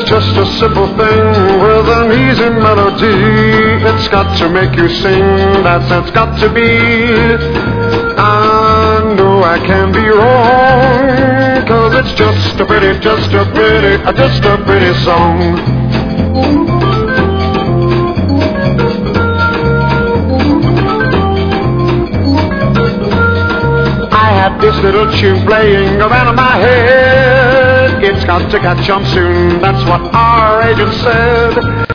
just a simple thing with an easy melody. It's got to make you sing, that's it's got to be. I know I can be wrong, 'cause it's just a pretty song. I had this little tune playing around in my head. It's got to catch on soon, that's what our agent said.